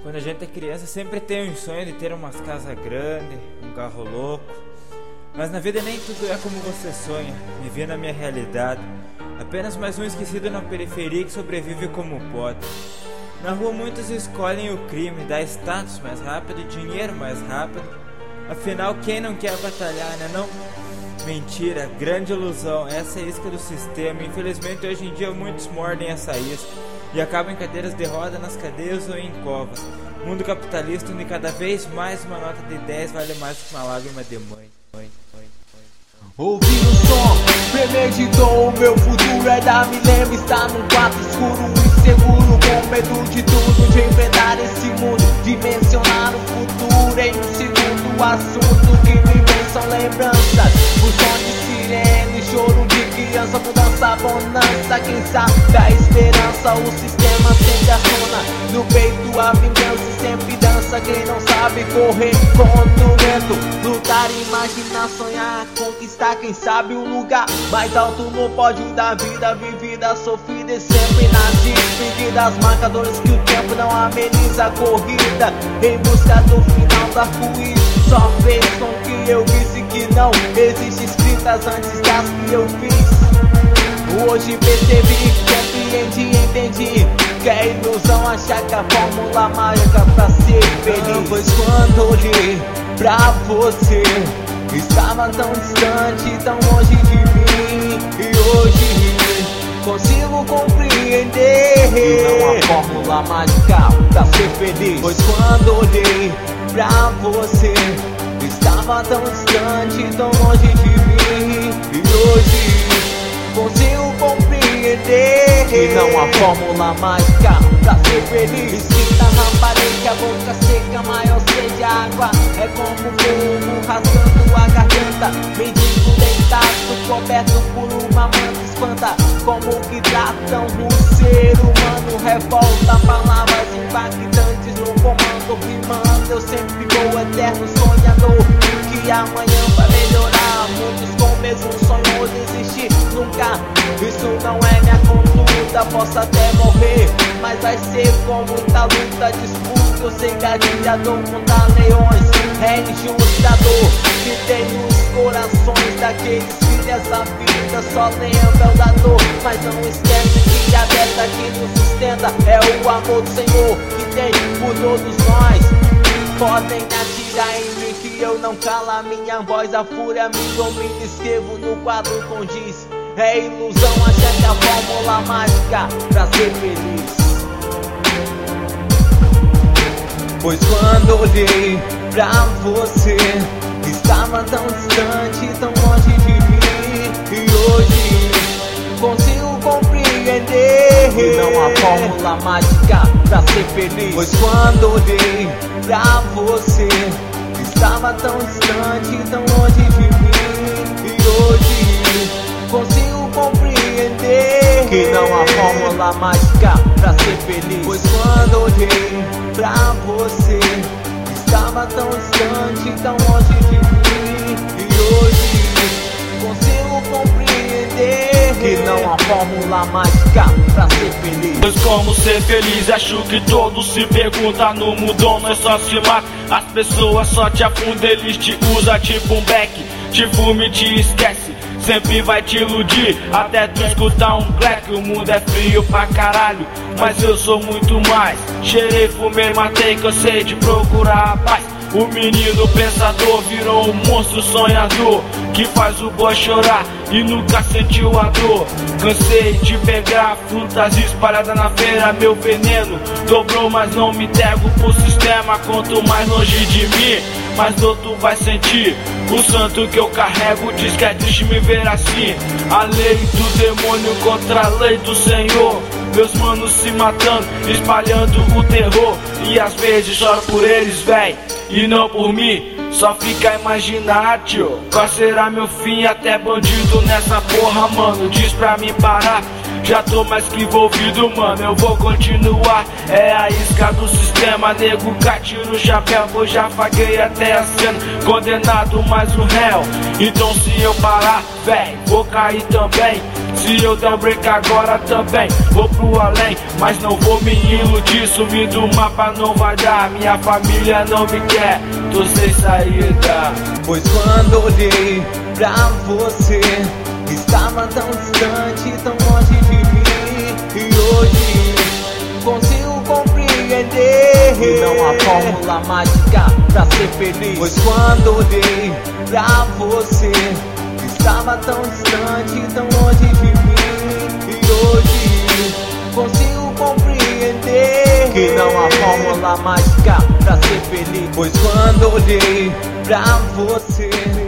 Quando a gente é criança sempre tem um sonho de ter umas casas grandes, um carro louco. Mas na vida nem tudo é como você sonha. Me vi na minha realidade, apenas mais um esquecido na periferia que sobrevive como pode. Na rua muitos escolhem o crime, dá status mais rápido, dinheiro mais rápido. Afinal, quem não quer batalhar, né não? Mentira, grande ilusão, essa é a isca do sistema. Infelizmente hoje em dia muitos mordem essa isca e acabam em cadeiras de roda, nas cadeias ou em covas. Mundo capitalista onde cada vez mais uma nota de 10 vale mais que uma lágrima de mãe. Ouvi o som, premeditou, o meu futuro é da me lembra. Está num quarto escuro, inseguro, com medo de tudo, de enfrentar esse mundo, dimensionar o futuro em um segundo. O assunto que me vem são lembranças, o som de sirene, choro de criança, mudança, bonança. Quem sabe da esperança, o sistema sempre assona no peito a vingança e sempre dança. Quem não sabe correr contra o vento, lutar, imaginar, sonhar, conquistar. Quem sabe o lugar mais alto no pódio da vida vivida, sofrida e sempre nas despedidas, marcadores que o tempo não ameniza a corrida, em busca do final do arco-íris. Só fez com que eu visse que não existe escritas antes das que eu fiz. Hoje percebi, compreendi, entendi que é ilusão achar que a fórmula mágica pra ser feliz. Pois quando olhei pra você, estava tão distante, tão longe de mim. E hoje consigo compreender que não há fórmula mágica pra ser feliz. Pois quando olhei pra você, estava tão distante, tão longe de mim. E hoje consigo compreender que não há fórmula mágica pra ser feliz. Escrita na parede, a boca seca, maior sede, a água é como fogo rasgando a garganta. Mendigo deitado, coberto por uma manta, espanta como que tratam o ser humano. Revolta, palavras impactantes no comando, rimando. Eu sempre vou eterno sonhador que amanhã vai melhorar. Muitos com o mesmo sonho desistir nunca. Isso não é minha conduta, posso até morrer, mas vai ser com muita luta, disputa. Eu sei gladiador contra leões, é injustador que tem os corações daqueles que dessa vida só lembram da dor. Mas não esquece que a dessa que nos sustenta é o amor do Senhor que tem por todos nós. Podem atirar em mim que eu não calo a minha voz, a fúria me domina, escrevo no quadro condiz. É ilusão achar que a fórmula mágica pra ser feliz. Pois quando olhei pra você, estava tão distante, tão longe de mim. E hoje consigo compreender que não há fórmula mágica pra ser feliz. Pois quando olhei pra você, estava tão distante, tão longe de mim. E hoje consigo compreender que não há fórmula mágica pra ser feliz. Pois quando olhei pra você, estava tão distante, tão longe de mim. E hoje consigo compreender que não há fórmula mágica pra ser feliz. Pois como ser feliz, acho que todos se perguntam. No mundo não é só se mata, as pessoas só te afundam. Eles te usam tipo um beck, te fuma e te esquece. Sempre vai te iludir, até tu escutar um black. O mundo é frio pra caralho, mas eu sou muito mais. Cheirei, fumei, matei, cansei de procurar a paz. O menino pensador virou um monstro sonhador que faz o boy chorar e nunca sentiu a dor. Cansei de pegar frutas espalhadas na feira. Meu veneno dobrou, mas não me entrego pro sistema. Quanto mais longe de mim, mais dor tu vai sentir. O santo que eu carrego diz que é triste me ver assim. A lei do demônio contra a lei do Senhor. Meus manos se matando, espalhando o terror. E às vezes choro por eles, véi, e não por mim. Só fica a imaginar, tio, qual será meu fim? Até bandido nessa porra, mano, diz pra mim parar. Já tô mais que envolvido, mano, eu vou continuar. É a isca do sistema, nego, cá tira o chapéu. Pois já faguei até a cena, condenado mais um réu. Então se eu parar, véi, vou cair também. Se eu der um break agora também vou pro além, mas não vou me iludir. Sumir do mapa não vai dar, minha família não me quer, tô sem saída. Pois quando olhei pra você, estava tão distante, tão longe de mim. E hoje consigo compreender que não há fórmula mágica pra ser feliz. Pois quando olhei pra você, estava tão distante, tão longe de mim. E hoje consigo compreender que não há fórmula mágica pra ser feliz. Pois quando olhei pra você,